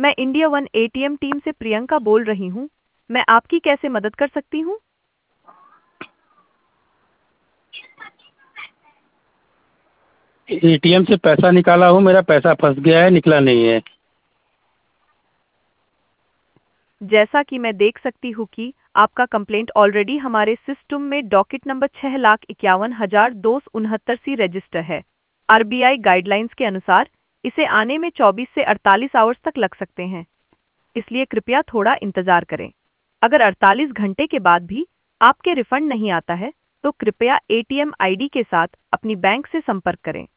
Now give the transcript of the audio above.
मैं India one ATM team से प्रियंका बोल रही हूँ। मैं आपकी कैसे मदद कर सकती हूँ? एटीएम से पैसा निकाला हूँ, मेरा पैसा फंस गया है, निकला नहीं है। जैसा कि मैं देख सकती हूँ कि आपका कंप्लेंट ऑलरेडी हमारे सिस्टम में डॉकेट नंबर 6,51,269 सी रजिस्टर है। आरबीआई गाइडलाइंस के अनुसार इसे आने में 24 से 48 आवर्स तक लग सकते हैं, इसलिए कृपया थोड़ा इंतजार करें। अगर 48 घंटे के बाद भी आपके रिफंड नहीं आता है, तो कृपया एटीएम आईडी के साथ अपनी बैंक से संपर्क करें।